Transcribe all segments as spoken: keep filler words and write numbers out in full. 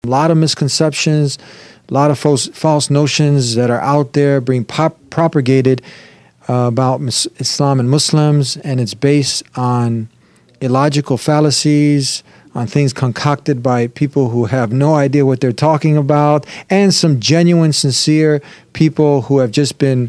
A lot of misconceptions, a lot of false, false notions that are out there being pop, propagated uh, about Islam and Muslims, and it's based on illogical fallacies, on things concocted by people who have no idea what they're talking about, and some genuine, sincere people who have just been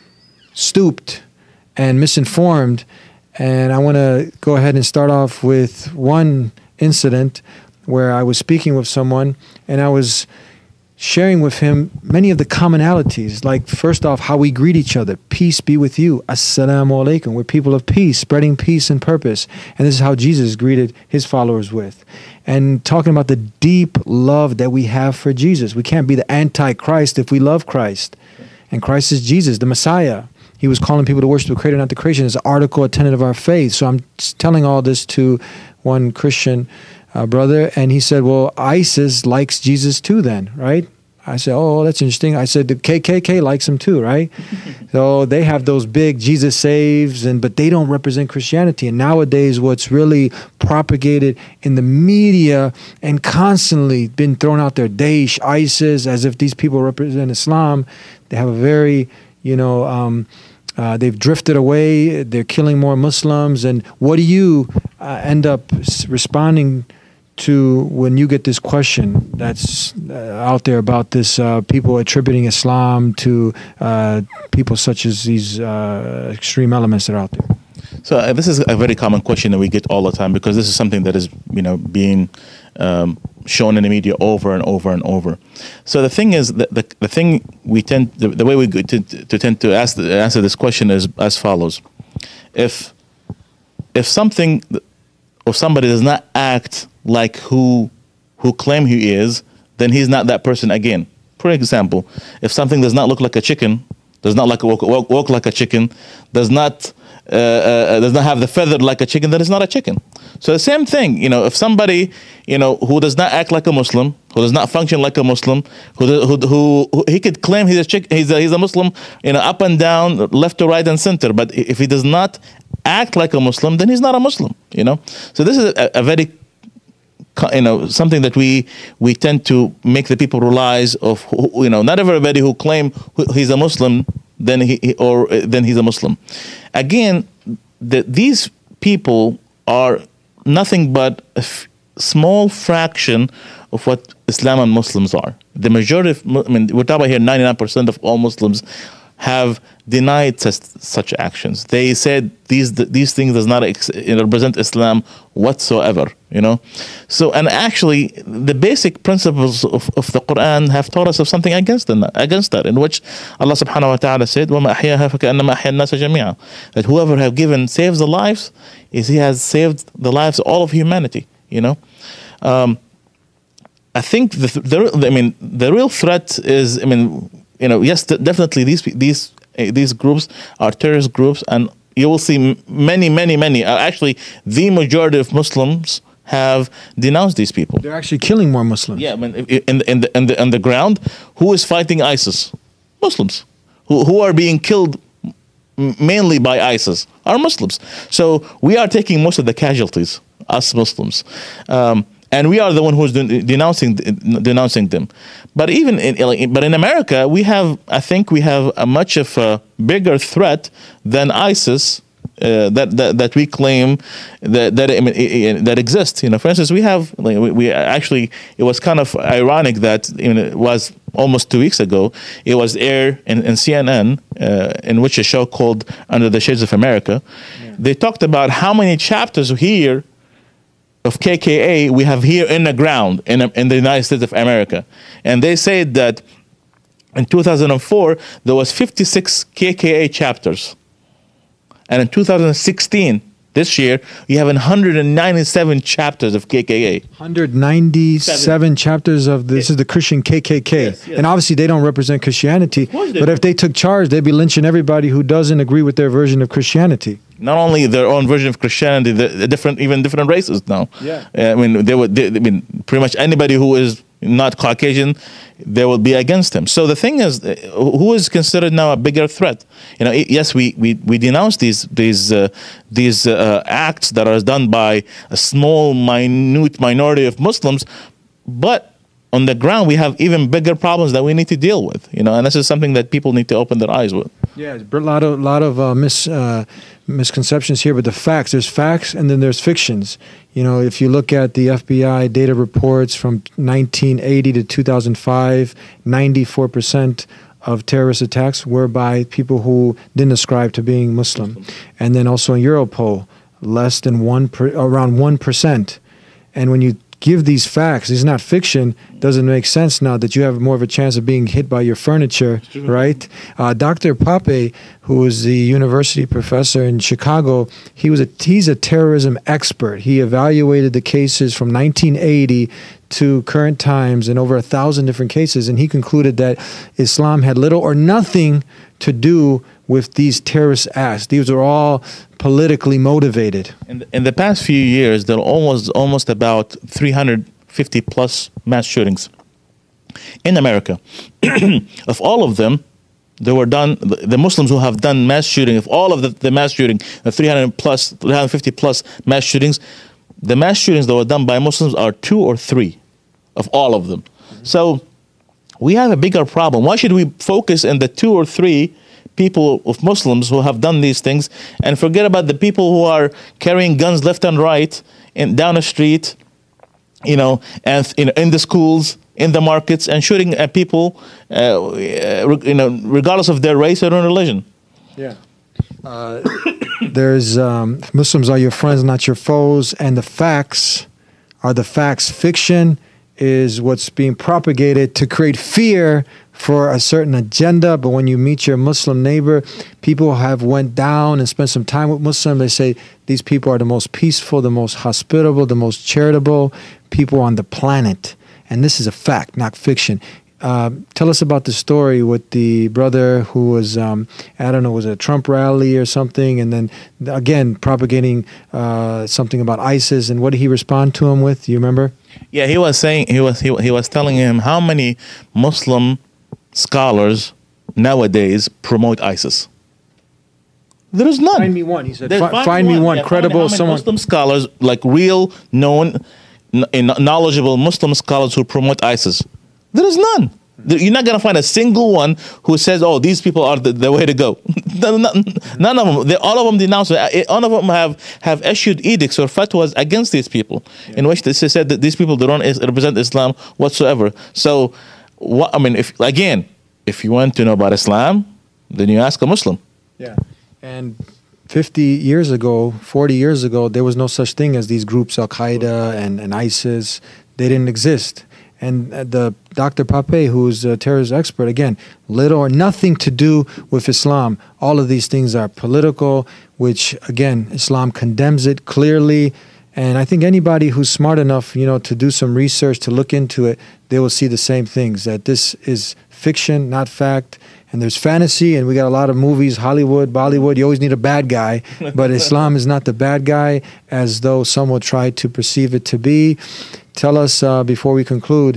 stooped and misinformed. And I want to go ahead and start off with one incident where I was speaking with someone and I was sharing with him many of the commonalities, like first off, how we greet each other. Peace be with you. Assalamu alaikum. We're people of peace, spreading peace and purpose. And this is how Jesus greeted his followers with. And talking about the deep love that we have for Jesus. We can't be the anti-Christ if we love Christ. And Christ is Jesus, the Messiah. He was calling people to worship the Creator, not the creation. It's an article, a tenet of our faith. So I'm telling all this to one Christian uh, brother, and he said, well, ISIS likes Jesus too then, right? I said, oh, that's interesting. I said, the K K K likes him too, right? So they have those big Jesus saves, and but they don't represent Christianity. And nowadays what's really propagated in the media and constantly been thrown out there, Daesh, ISIS, as if these people represent Islam. They have a very, you know, um, uh, they've drifted away. They're killing more Muslims. And what do you uh, end up responding to when you get this question that's uh, out there about this uh, people attributing Islam to uh, people such as these uh, extreme elements that are out there? So uh, this is a very common question that we get all the time, because this is something that is, you know, being um, shown in the media over and over and over. So the thing is, the the, the thing we tend, the, the way we go to, to tend to ask the, answer this question is as follows: if if something or somebody does not act like who who claim he is, then he's not that person again. For example, if something does not look like a chicken, does not like walk, walk, walk like a chicken, does not uh, uh, does not have the feather like a chicken, then it's not a chicken. So the same thing, you know, if somebody, you know, who does not act like a Muslim, who does not function like a Muslim, who who, who, who he could claim he's a chick, he's a, he's a Muslim, you know, up and down, left to right and center, but if he does not act like a Muslim, then he's not a Muslim, you know. So this is a, a very, you know, something that we we tend to make the people realize of, you know, not everybody who claim he's a Muslim, then he or then he's a Muslim. Again, the, these people are nothing but a f small fraction of what Islam and Muslims are. The majority of, I mean, we're talking about here ninety-nine percent of all Muslims have denied such, such actions. They said these these things does not ex represent Islam whatsoever, you know. So, and actually, the basic principles of, of the Quran have taught us of something against them, against that, in which Allah subhanahu wa ta'ala said, وَمَا أَحْيَاهَا فَكَأَنَّمَا أَحْيَا النَّاسَ جَمِيعًا, that whoever have given, saves the lives, is he has saved the lives of all of humanity, you know. Um, I think, the, the, I mean, the real threat is, I mean, you know, yes, definitely these these uh, these groups are terrorist groups, and you will see many, many, many. Uh, actually, the majority of Muslims have denounced these people. They're actually killing more Muslims. Yeah, I mean, in the in the in the, in the ground, who is fighting ISIS? Muslims, who who are being killed mainly by ISIS are Muslims. So we are taking most of the casualties, us Muslims. Um, And we are the one who's denouncing denouncing them, but even in but in America, we have I think we have a much of a bigger threat than ISIS uh, that, that that we claim that that I mean, that exists. You know, for instance, we have like, we, we actually it was kind of ironic that you know, it was almost two weeks ago. It was aired in, in C N N uh, in which a show called Under the Shades of America. Yeah. They talked about how many chapters here of K K A we have here in the ground in, in the United States of America. And they said that in two thousand four, there was fifty-six K K A chapters. And in two thousand sixteen, this year, you have one hundred ninety-seven chapters of K K A. one hundred ninety-seven Seven. Chapters of this yes. is the Christian K K K. Yes, yes. And obviously they don't represent Christianity. But if they took charge, they'd be lynching everybody who doesn't agree with their version of Christianity. Not only their own version of Christianity, the different, even different races now. Yeah. I mean, they would. They, I mean, pretty much anybody who is not Caucasian, they will be against him. So the thing is, who is considered now a bigger threat? You know, yes, we we we denounce these these uh, these uh, acts that are done by a small, minute minority of Muslims, but on the ground, we have even bigger problems that we need to deal with, you know, and this is something that people need to open their eyes with. Yeah, a lot of lot of uh, mis uh, misconceptions here, but the facts. There's facts, and then there's fictions. You know, if you look at the F B I data reports from nineteen eighty to two thousand five, ninety-four percent of terrorist attacks were by people who didn't ascribe to being Muslim, Muslim. And then also in Europol, less than one per, around one percent. And when you give these facts, it's not fiction, doesn't make sense now that you have more of a chance of being hit by your furniture, right? Uh, Doctor Pape, who was the university professor in Chicago, he was a he's a terrorism expert. He evaluated the cases from nineteen eighty to current times in over a thousand different cases, and he concluded that Islam had little or nothing to do with these terrorist acts. These were all politically motivated. In the, in the past few years, there are almost almost about three hundred fifty plus mass shootings in America. Of all of them, they were done. The Muslims who have done mass shooting, of all of the, the mass shooting, the three hundred plus, three hundred fifty plus mass shootings, the mass shootings that were done by Muslims are two or three of all of them. Mm-hmm. So we have a bigger problem. Why should we focus on the two or three people of Muslims who have done these things and forget about the people who are carrying guns left and right in, down the street, you know, and in, in the schools, in the markets, and shooting at people, uh, you know, regardless of their race or religion? Yeah. Uh, there's um, Muslims are your friends, not your foes, and the facts are the facts. Fiction is what's being propagated to create fear for a certain agenda. But when you meet your Muslim neighbor, people have went down and spent some time with Muslim. They say these people are the most peaceful, the most hospitable, the most charitable people on the planet. And this is a fact, not fiction. Uh, tell us about the story with the brother who was, um, I don't know, was it a Trump rally or something? And then, again, propagating uh, something about ISIS. And what did he respond to him with? Do you remember? Yeah, he was saying, he was, he, he was telling him how many Muslim scholars nowadays promote ISIS. There is none. Find me one, he said. Find, find me one, one. Yeah, credible, how many someone. Muslim scholars, like real, known, knowledgeable Muslim scholars who promote ISIS. There is none. You're not going to find a single one who says, oh, these people are the, the way to go. none, none of them. They, all of them denounce it. All of them have, have issued edicts or fatwas against these people, yeah, in which they said that these people don't represent Islam whatsoever. So, what, I mean, if again, if you want to know about Islam, then you ask a Muslim. Yeah. And fifty years ago, forty years ago, there was no such thing as these groups, Al-Qaeda and, and ISIS. They didn't exist. And the Doctor Pape, who's a terrorist expert, again, little or nothing to do with Islam. All of these things are political, which, again, Islam condemns it clearly. And I think anybody who's smart enough, you know, to do some research, to look into it, they will see the same things, that this is fiction, not fact. And there's fantasy, and we got a lot of movies, Hollywood, Bollywood. You always need a bad guy, but Islam is not the bad guy, as though some will try to perceive it to be. Tell us, uh, before we conclude,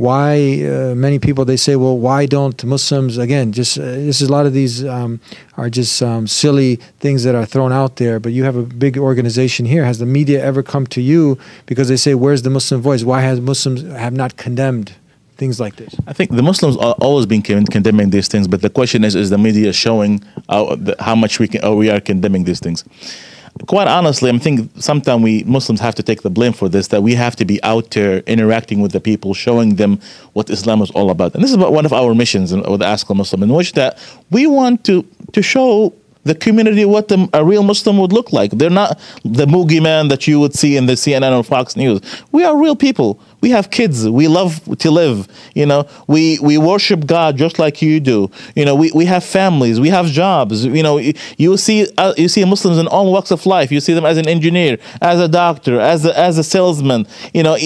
why uh, many people, they say, well, why don't Muslims, again, just, uh, this is a lot of these um, are just um, silly things that are thrown out there, but you have a big organization here. Has the media ever come to you because they say, where's the Muslim voice? Why has Muslims have not condemned things like this? I think the Muslims are always been condemning these things, but the question is, is the media showing how, how much we, can, or we are condemning these things? Quite honestly, I think sometimes we Muslims have to take the blame for this, that we have to be out there interacting with the people, showing them what Islam is all about. And this is one of our missions with Ask a Muslim, in which that we want to, to show the community what the, a real Muslim would look like. They're not the Moogie man that you would see in the C N N or Fox News. We are real people. We have kids. We love to live. You know, we, we worship God just like you do. You know, we, we have families. We have jobs. You know, you, you see uh, you see Muslims in all walks of life. You see them as an engineer, as a doctor, as a, as a salesman. You know,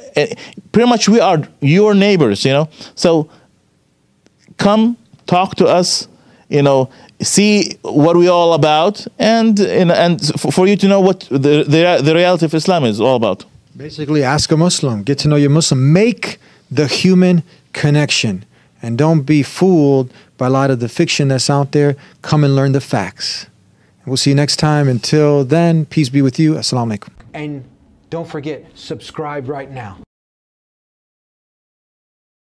pretty much we are your neighbors. You know, so come talk to us. You know, see what we're all about, and and, and for you to know what the, the the reality of Islam is all about. Basically, ask a Muslim. Get to know your Muslim. Make the human connection. And don't be fooled by a lot of the fiction that's out there. Come and learn the facts. We'll see you next time. Until then, peace be with you. Assalamu alaikum. And don't forget, subscribe right now.